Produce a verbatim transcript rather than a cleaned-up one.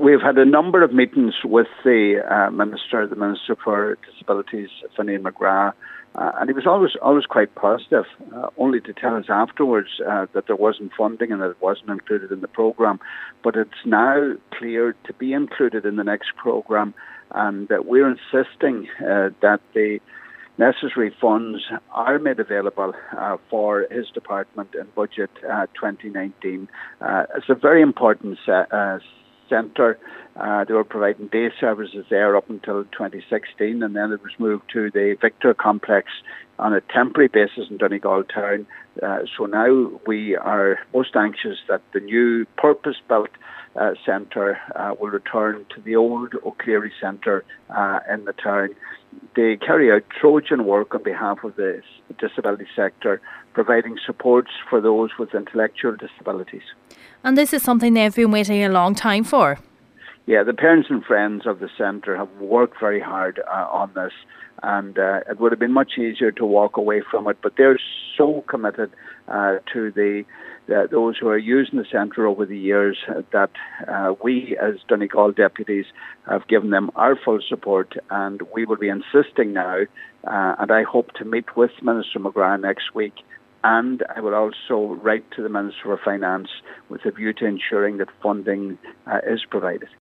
we've had a number of meetings with the uh, Minister, the Minister for Disabilities, Finnean McGrath, uh, and he was always always quite positive, uh, only to tell us afterwards uh, that there wasn't funding and that it wasn't included in the programme. But it's now clear to be included in the next programme, and uh, we're insisting uh, that the necessary funds are made available uh, for his department in budget uh, twenty nineteen. Uh, it's a very important se- uh, centre. Uh, they were providing day services there up until twenty sixteen, and then it was moved to the Victor complex on a temporary basis in Donegal town. Uh, so now we are most anxious that the new purpose-built uh, centre uh, will return to the old O'Clery Centre uh, in the town. They carry out Trojan work on behalf of the disability sector, providing supports for those with intellectual disabilities. And this is something they've been waiting a long time for. Yeah, the parents and friends of the centre have worked very hard uh, on this, and uh, it would have been much easier to walk away from it, but they're so committed uh, to the uh, those who are using the centre over the years uh, that uh, we as Donegal deputies have given them our full support, and we will be insisting now, uh, and I hope to meet with Minister McGrath next week. And I will also write to the Minister for Finance with a view to ensuring that funding uh, is provided.